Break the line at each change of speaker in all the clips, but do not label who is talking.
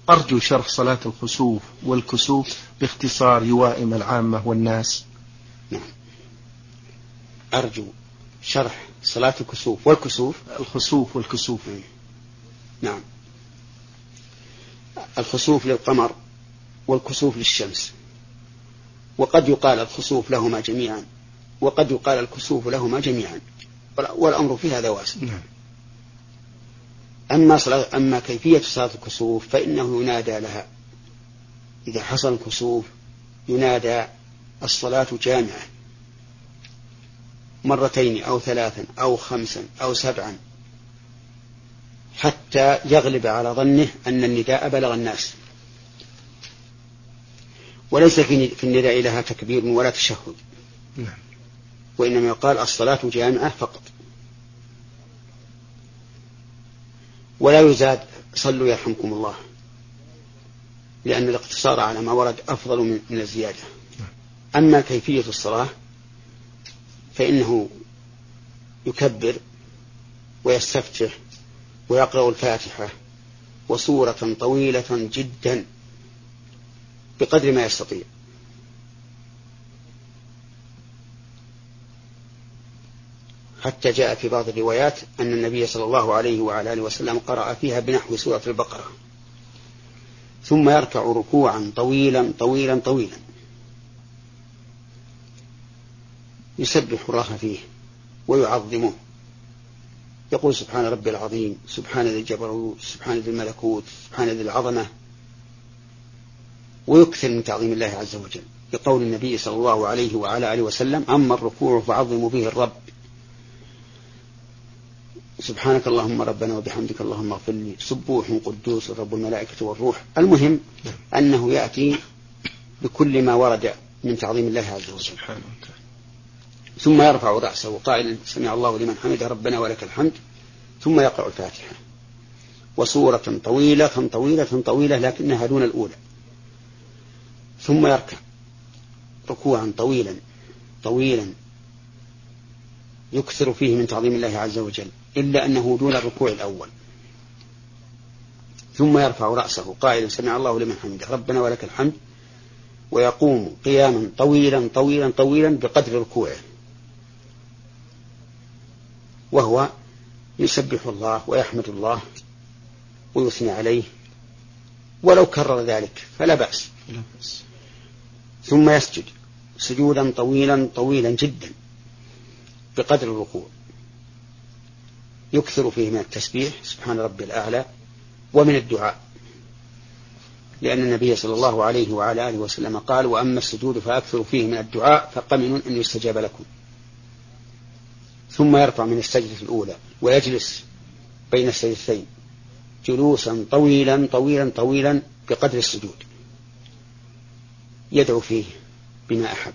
أرجو شرح صلاة الخسوف والكسوف باختصار يوائم العامة والناس.
نعم، أرجو شرح صلاة الكسوف والكسوف.
الخسوف والكسوف.
نعم، الخسوف للقمر والكسوف للشمس، وقد يقال الخسوف لهما جميعا وقد يقال الكسوف لهما جميعا، والأمر في هذا واسع. أما كيفية صلاة الكسوف فإنه ينادى لها إذا حصل الكسوف، ينادى الصلاة جامعة مرتين أو ثلاثا أو خمسا أو سبعا، حتى يغلب على ظنه أن النداء بلغ الناس. وليس في النداء لها تكبير ولا تشهد، وإنما يقال الصلاة جامعة فقط، ولا يزاد صلوا يرحمكم الله، لأن الاقتصار على ما ورد أفضل من الزيادة. أما كيفية الصلاة فإنه يكبر ويستفتح ويقرأ الفاتحة وسورة طويلة جدا بقدر ما يستطيع، حتى جاء في بعض الروايات أن النبي صلى الله عليه وعلى آله وسلم قرأ فيها بنحو سورة البقرة، ثم يركع ركوعا طويلا طويلا طويلا يسبح الله فيه ويعظمه، يقول سبحان ربي العظيم، سبحان ذي الجبروت، سبحان ذي الملكوت، سبحان ذي العظمة، ويكثر من تعظيم الله عز وجل، لقول النبي صلى الله عليه وعلى آله وسلم: أما الركوع فعظموا به الرب، سبحانك اللهم ربنا وبحمدك اللهم اغفر لي، سبوح قدوس رب الملائكة والروح. المهم أنه يأتي بكل ما ورد من تعظيم الله عز وجل، ثم يرفع رأسه قائلا: سمع الله لمن حمده ربنا ولك الحمد، ثم يقرأ الفاتحة وسورة طويلة طويلة طويلة لكنها دون الأولى، ثم يركع ركوعا طويلا طويلا يكثر فيه من تعظيم الله عز وجل، إلا أنه دون الركوع الأول، ثم يرفع رأسه قائلا: سمع الله لمن حمده ربنا ولك الحمد، ويقوم قياما طويلا طويلا طويلا بقدر ركوعه، وهو يسبح الله ويحمد الله ويثني عليه، ولو كرر ذلك فلا بأس. ثم يسجد سجودا طويلا طويلا جدا بقدر الركوع، يكثر فيه من التسبيح سبحان ربي الأعلى ومن الدعاء، لأن النبي صلى الله عليه وعلى آله وسلم قال: وأما السجود فأكثر فيه من الدعاء فقمن أن يستجاب لكم. ثم يرفع من السجدة الأولى ويجلس بين السجدتين جلوسا طويلا طويلا طويلا بقدر السجود، يدعو فيه بما أحب: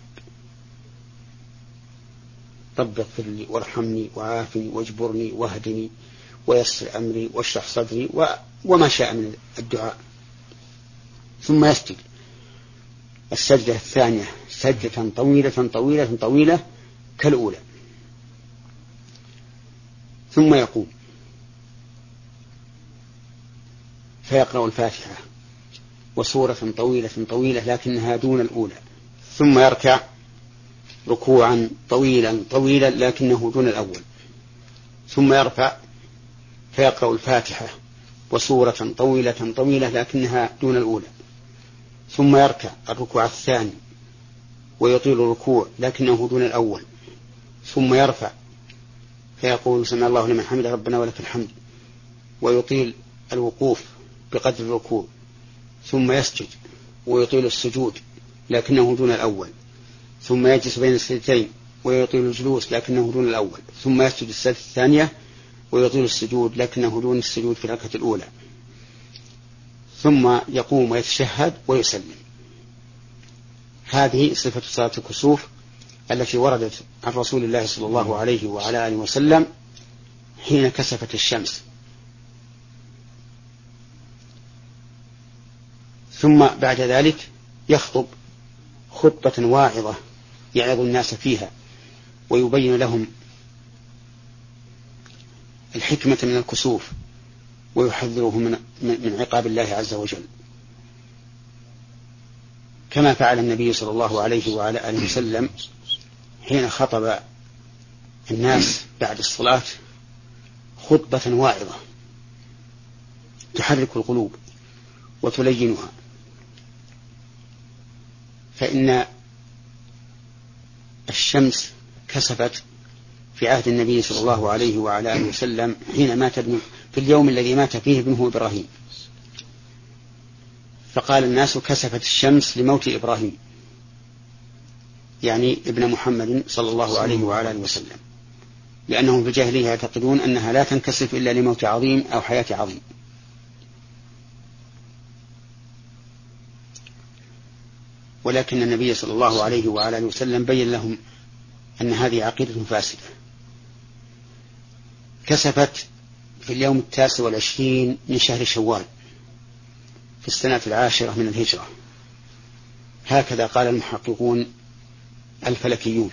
رب اغفر لي وارحمني وعافني واجبرني واهدني ويسر أمري واشرح صدري وما شاء من الدعاء. ثم يسجد السجدة الثانية سجدة طويلة طويلة طويلة كالأولى، ثم يقوم فيقرأ الفاتحة وسورة طويلة طويلة لكنها دون الأولى، ثم يركع ركوعا طويلا طويلا لكنه دون الأول، ثم يرفع فيقرأ الفاتحة وسورة طويلة طويلة لكنها دون الأولى، ثم يركع الركوع الثاني ويطيل الركوع لكنه دون الأول، ثم يرفع فيقول: سمع الله لمن حمده ربنا ولك الحمد، ويطيل الوقوف بقدر الركوع، ثم يسجد ويطيل السجود لكنه دون الأول، ثم يجلس بين السجدتين ويطيل الجلوس لكنه دون الأول، ثم يسجد السجدة الثانية ويطيل السجود لكنه دون السجود في الركعة الأولى، ثم يقوم ويتشهد ويسلم. هذه صفة صلاة الكسوف التي وردت عن رسول الله صلى الله عليه وعلى آله وسلم حين كسفت الشمس. ثم بعد ذلك يخطب خطبة واعظة يعظ الناس فيها ويبين لهم الحكمة من الكسوف ويحذره من عقاب الله عز وجل، كما فعل النبي صلى الله عليه وعلى آله وسلم حين خطب الناس بعد الصلاة خطبة واعظة تحرك القلوب وتلينها. فإن الشمس كسفت في عهد النبي صلى الله عليه وعلى آله وسلم حين مات في اليوم الذي مات فيه ابنه إبراهيم، فقال الناس كسفت الشمس لموت إبراهيم، يعني ابن محمد صلى الله عليه وعلى آله وسلم، لأنهم في الجاهلية يعتقدون أنها لا تنكسف إلا لموت عظيم أو حياة عظيم. ولكن النبي صلى الله عليه وعلى آله وسلم بين لهم أن هذه عقيدة فاسدة. كسفت في اليوم 29 من شهر شوال في السنة 10 من الهجرة، هكذا قال المحققون الفلكيون،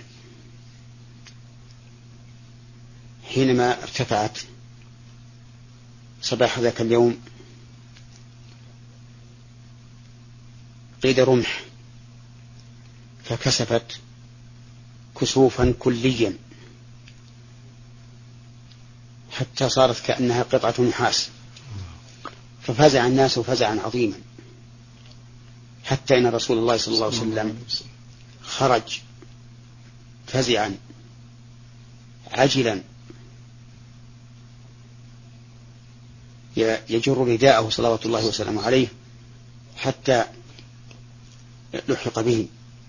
حينما ارتفعت صباح ذاك اليوم قيد رمح فكسفت كسوفا كليا حتى صارت كأنها قطعة نحاس، ففزع الناس فزعا عظيما، حتى إن رسول الله صلى الله عليه وسلم خرج فزعا عجلا يجر رداءه صلوات الله وسلامه عليه حتى لحق به،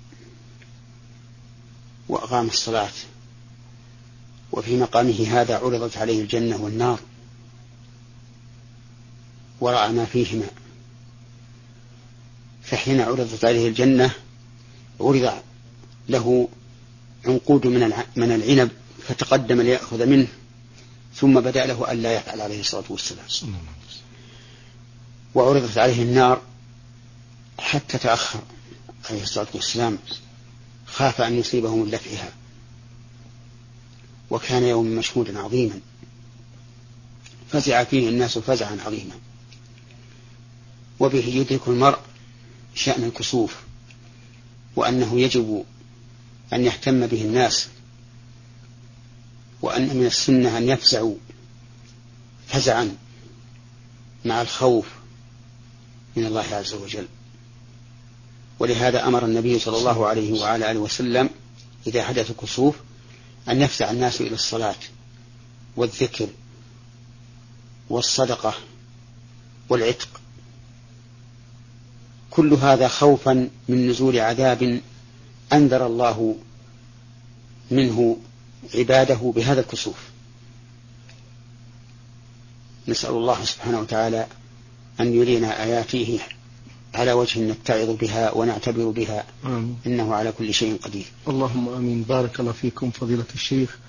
وأقام الصلاة، وفي مقامه هذا عرضت عليه الجنة والنار ورأى ما فيهما. فحين عرضت عليه الجنة عرض له عنقود من العنب فتقدم ليأخذ منه، ثم بدأ له أن لا يفعل عليه الصلاة والسلام. وعرضت عليه النار حتى تأخر عليه الصلاة والسلام، خاف أن يصيبه من لفعها، وكان يوم مشهودا عظيما فزع فيه الناس فزعا عظيما. وبه يدرك المرء شأن الكسوف، وأنه يجب أن يهتم به الناس، وأن من السنة أن يفزعوا فزعا مع الخوف من الله عز وجل. ولهذا أمر النبي صلى الله عليه وعلى آله وسلم إذا حدث كسوف أن يفزع الناس إلى الصلاة والذكر والصدقة والعتق، كل هذا خوفا من نزول عذاب أنذر الله منه عباده بهذا الكسوف. نسأل الله سبحانه وتعالى أن يرينا آياته على وجه نتعظ بها ونعتبر بها، إنه على كل شيء قدير.
اللهم آمين. بارك الله فيكم فضيلة الشيخ.